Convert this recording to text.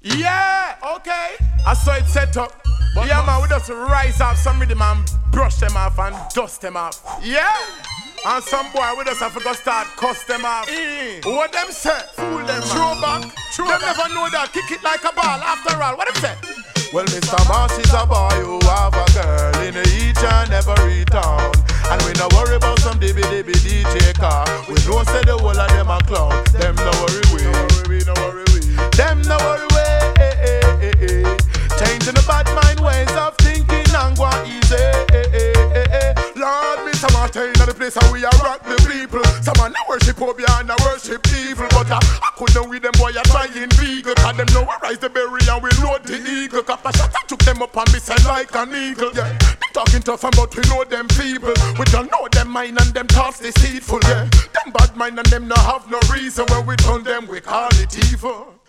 Yeah, okay. I saw it set up. But yeah, man, we just rise up some of them and brush them off and dust them off. Yeah. And some boy we just have to go start cuss them off. What them say? Fool them. Throw back. Them never know that. Kick it like a ball after all. What them say? Well, Mr. Marsh is a boy who have a girl in each and every town. And we no worry about some DB DJ car. We know say the whole of them a clown. Them no worry we. Them no worry we. Changing the bad mind ways of thinking and go easy. Lord, Mr. Martin in the place and we are rock the people. Some man a worship Obi and a worship evil. But I couldn't with them boy a trying vehicle. Cause them know I rise the berry and we load the eagle. Cause I shot and took them up and me say like an eagle. Yeah, they talking tough but we know them feeble. We don't know them mind and them thoughts deceitful. Yeah, them bad mind and them no have no reason. When we turn them we call it evil.